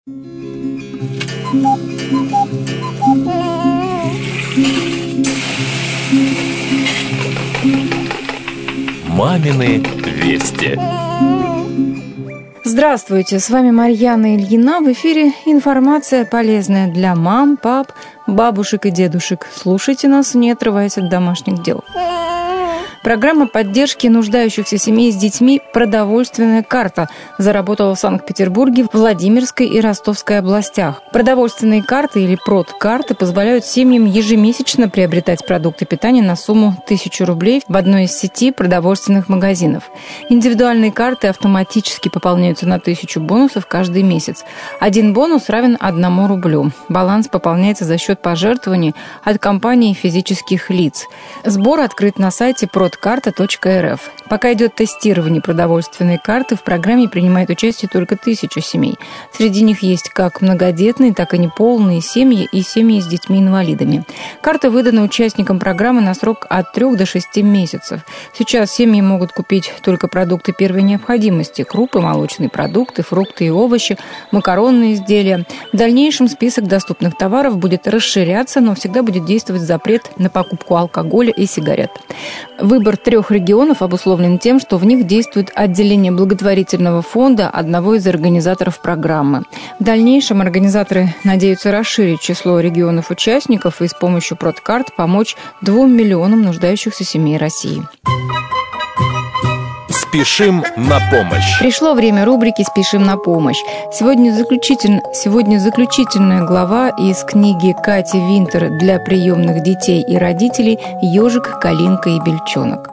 Мамины вести. Здравствуйте, с вами Марьяна Ильина. В эфире информация, полезная для мам, пап, бабушек и дедушек. Слушайте нас, не отрываясь от домашних дел. Программа поддержки нуждающихся семей с детьми «Продовольственная карта» заработала в Санкт-Петербурге, Владимирской и Ростовской областях. Продовольственные карты или продкарты позволяют семьям ежемесячно приобретать продукты питания на сумму 1000 рублей в одной из сети продовольственных магазинов. Индивидуальные карты автоматически пополняются на 1000 бонусов каждый месяц. Один бонус равен 1 рублю. Баланс пополняется за счет пожертвований от компаний и физических лиц. Сбор открыт на сайте продкарта.рф. Пока идет тестирование продовольственной карты, в программе принимает участие только 1000 семей. Среди них есть как многодетные, так и неполные семьи и семьи с детьми-инвалидами. Карта выдана участникам программы на срок от 3 до 6 месяцев. Сейчас семьи могут купить только продукты первой необходимости: крупы, молочные продукты, фрукты и овощи, макаронные изделия. В дальнейшем список доступных товаров будет расширяться, но всегда будет действовать запрет на покупку алкоголя и сигарет. Выбор 3 регионов обусловлен тем, что в них действует отделение благотворительного фонда одного из организаторов программы. В дальнейшем организаторы надеются расширить число регионов-участников и с помощью продкарт помочь 2 миллионам нуждающихся семей России. Спешим на помощь. Пришло время рубрики «Спешим на помощь». Сегодня заключительная глава из книги Кати Винтер для приемных детей и родителей «Ежик, Калинка и Бельчонок».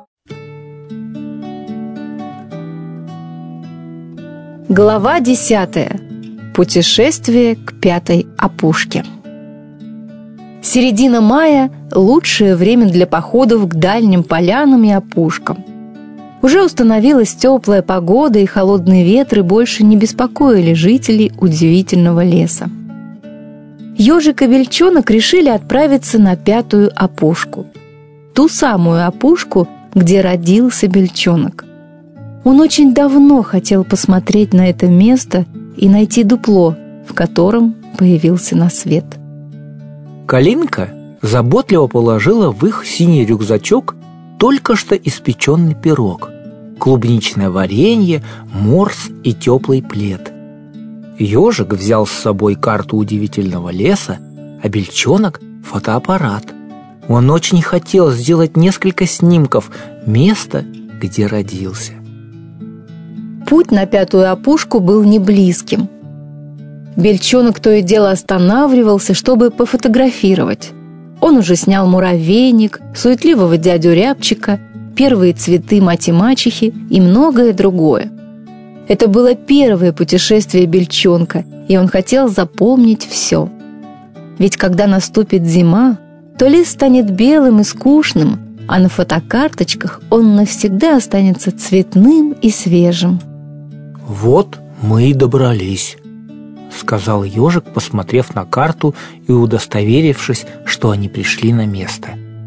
Глава 10. Путешествие к 5-й опушке. Середина мая – лучшее время для походов к дальним полянам и опушкам. Уже установилась теплая погода, и холодные ветры больше не беспокоили жителей удивительного леса. Ежик и Бельчонок решили отправиться на 5-ю опушку. Ту самую опушку, где родился Бельчонок. Он очень давно хотел посмотреть на это место и найти дупло, в котором появился на свет. Калинка заботливо положила в их синий рюкзачок только что испеченный пирог, клубничное варенье, морс и теплый плед. Ежик взял с собой карту удивительного леса, а Бельчонок – фотоаппарат. Он очень хотел сделать несколько снимков места, где родился. Путь на 5-ю опушку был не близким. Бельчонок то и дело останавливался, чтобы пофотографировать. Он уже снял муравейник, суетливого дядю Рябчика, первые цветы мати-мачехи и многое другое. Это было первое путешествие Бельчонка, и он хотел запомнить все. Ведь когда наступит зима, то лес станет белым и скучным, а на фотокарточках он навсегда останется цветным и свежим. «Вот мы и добрались», — сказал ежик, посмотрев на карту и удостоверившись, что они пришли на место.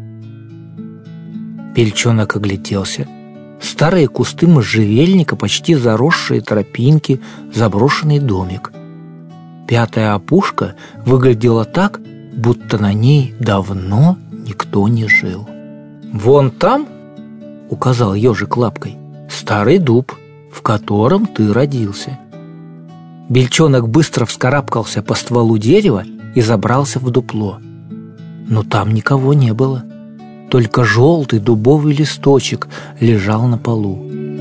Бельчонок огляделся. Старые кусты можжевельника, почти заросшие тропинки, заброшенный домик. 5-я опушка выглядела так, будто на ней давно никто не жил. «Вон там, — указал ежик лапкой, — старый дуб, в котором ты родился». Бельчонок быстро вскарабкался по стволу дерева и забрался в дупло. Но там никого не было. Только желтый дубовый листочек лежал на полу.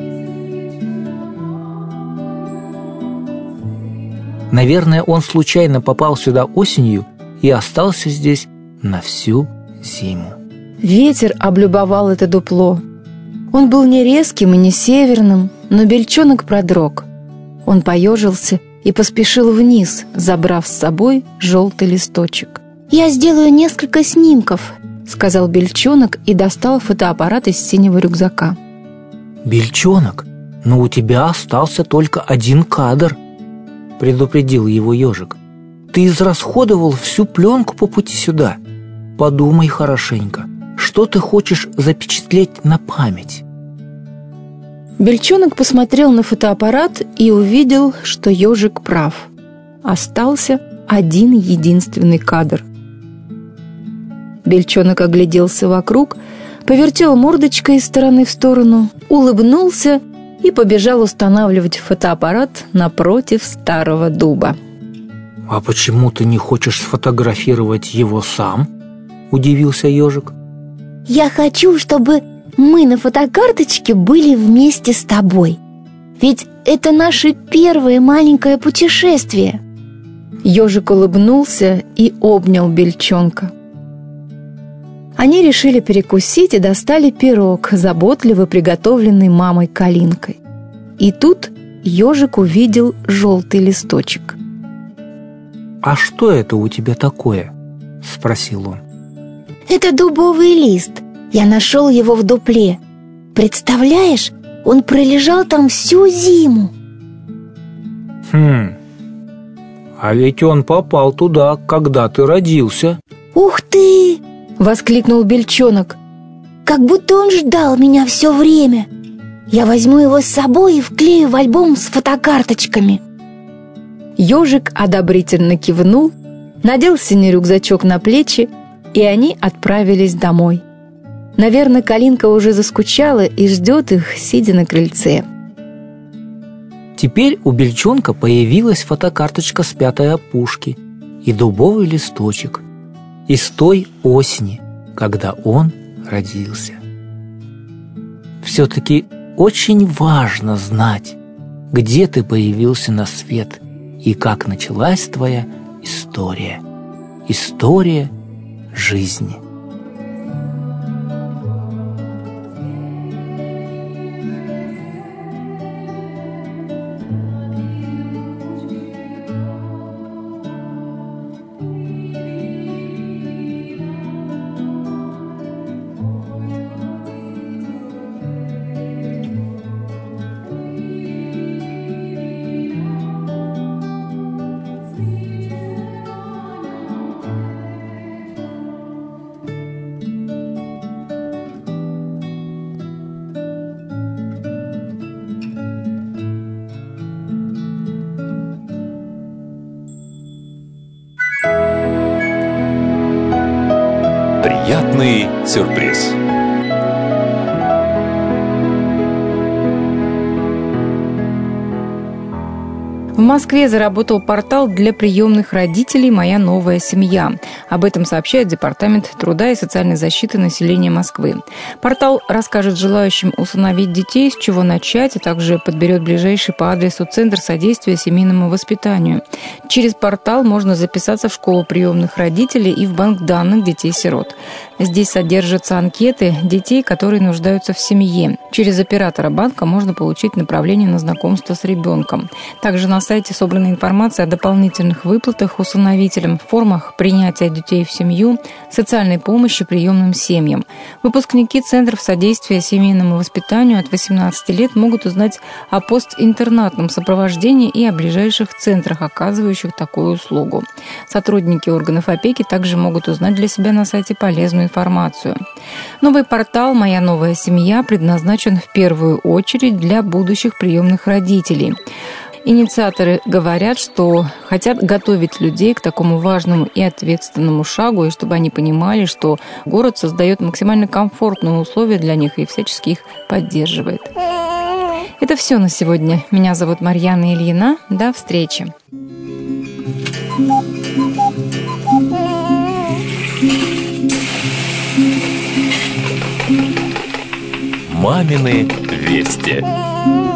Наверное, он случайно попал сюда осенью и остался здесь на всю зиму. Ветер облюбовал это дупло. Он был не резким и не северным, но Бельчонок продрог. Он поежился и поспешил вниз, забрав с собой желтый листочек. «Я сделаю несколько снимков», — сказал Бельчонок и достал фотоаппарат из синего рюкзака. «Бельчонок, но у тебя остался только 1 кадр», — предупредил его ежик. «Ты израсходовал всю пленку по пути сюда. Подумай хорошенько, что ты хочешь запечатлеть на память?» Бельчонок посмотрел на фотоаппарат и увидел, что ежик прав. остался один единственный кадр. Бельчонок огляделся вокруг, повертел мордочкой из стороны в сторону, улыбнулся и побежал устанавливать фотоаппарат напротив старого дуба. «А почему ты не хочешь сфотографировать его сам?» – удивился ежик. Я хочу, чтобы мы на фотокарточке были вместе с тобой. Ведь это наше первое маленькое путешествие. Ежик улыбнулся и обнял Бельчонка. Они решили перекусить и достали пирог, заботливо приготовленный мамой Калинкой. И тут ежик увидел желтый листочек. «А что это у тебя такое?» – спросил он. Это дубовый лист. Я нашел его в дупле. Представляешь, он пролежал там всю зиму. А ведь он попал туда, когда ты родился. Ух ты! Воскликнул Бельчонок. Как будто он ждал меня все время. Я возьму его с собой и вклею в альбом с фотокарточками. Ежик одобрительно кивнул, надел синий рюкзачок на плечи, и они отправились домой. Наверное, Калинка уже заскучала и ждет их, сидя на крыльце. Теперь у Бельчонка появилась фотокарточка с 5-й опушки и дубовый листочек из той осени, когда он родился. Все-таки очень важно знать, где ты появился на свет и как началась твоя история. История жизни. Приятный сюрприз. В Москве заработал портал для приемных родителей «Моя новая семья». Об этом сообщает Департамент труда и социальной защиты населения Москвы. Портал расскажет желающим усыновить детей, с чего начать, а также подберет ближайший по адресу Центр содействия семейному воспитанию. Через портал можно записаться в школу приемных родителей и в банк данных детей-сирот. Здесь содержатся анкеты детей, которые нуждаются в семье. Через оператора банка можно получить направление на знакомство с ребенком. Также на сайте собрана информация о дополнительных выплатах усыновителям, формах принятия детей в семью, социальной помощи приемным семьям. Выпускники Центров содействия семейному воспитанию от 18 лет могут узнать о постинтернатном сопровождении и о ближайших центрах, оказывающих такую услугу. Сотрудники органов опеки также могут узнать для себя на сайте полезную информацию. Новый портал «Моя новая семья» предназначен в первую очередь для будущих приемных родителей. Инициаторы говорят, что хотят готовить людей к такому важному и ответственному шагу, и чтобы они понимали, что город создает максимально комфортные условия для них и всячески их поддерживает. Это все на сегодня. Меня зовут Марьяна Ильина. До встречи. Мамины вести.